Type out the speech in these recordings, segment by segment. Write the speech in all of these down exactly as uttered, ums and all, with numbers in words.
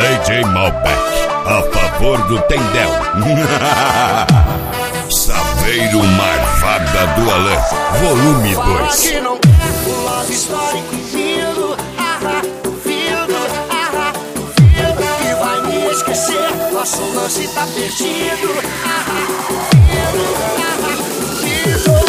D J Malbec, a favor do Tendel. Saveiro Marvada do Alê, volume dois. Que não quer o love story comigo. Ah, duvido, ah, duvido que vai me esquecer. Nosso lance tá perdido. Ah, duvido, ah, duvido.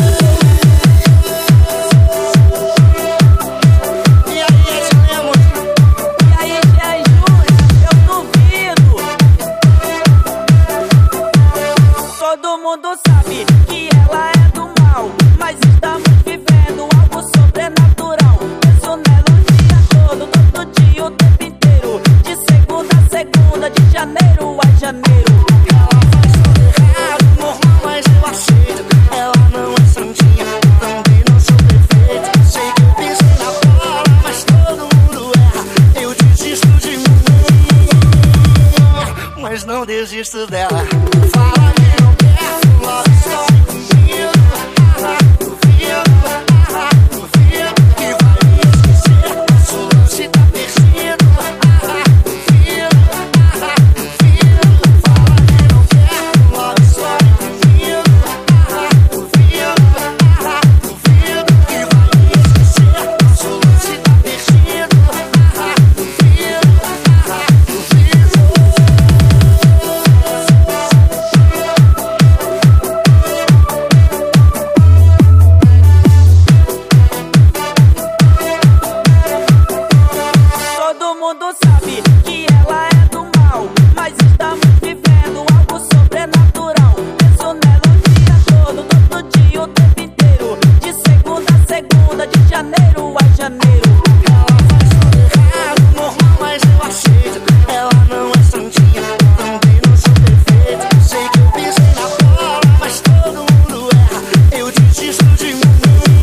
Todo mundo sabe que ela é do mal, mas estamos vivendo algo sobrenatural. Penso nela o dia todo, todo dia, o tempo inteiro. De segunda a segunda, de janeiro a janeiro. Ela faz tudo errado, normal, mas eu aceito. Ela não é santinha, também não sou perfeito. Sei que eu pensei na bola, mas todo mundo erra. Eu desisto de mim, mas não desisto dela. Fala que não quer love story comigo. Ah, duvido, ah, duvido que vai me esquecer. Nosso lance tá perdido. Ah, duvido, ah, duvido. Fala que não quer love story comigo. Ah, duvido, ah, duvido que vai me esquecer. Nosso lance tá perdido. Ah, duvido, ah, duvido. Todo mundo sabe que ela é do mal, mas estamos vivendo algo sobrenatural. Penso nela o dia todo, todo dia, o tempo inteiro. De segunda a segunda, de janeiro a janeiro. Ela faz tudo errado, normal, mas eu aceito. Ela não é santinha, também não sou perfeito. Sei que eu pensei na bola, mas todo mundo erra. Eu desisto de mim,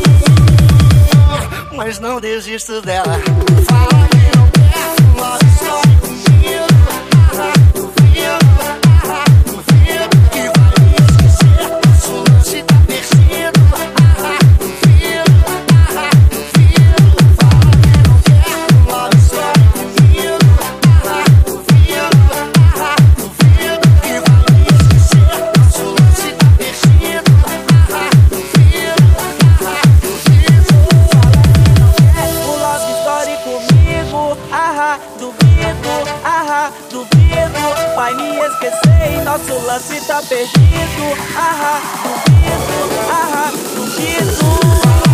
mas não desisto dela. Fala que não quer love story comigo. Ah, duvido, ah, duvido que vai me esquecer. Nosso lance tá perdido. Ah, duvido, ah, duvido. Fala que não quer love story comigo. Ah, duvido, ah, duvido que vai me esquecer. Nosso lance tá perdido. Ah, duvido, ah, duvido. O love story comigo, ah, duvido, ah, duvido. Vai me esquecer e nosso lance tá perdido, ah, duvido, ah, duvido.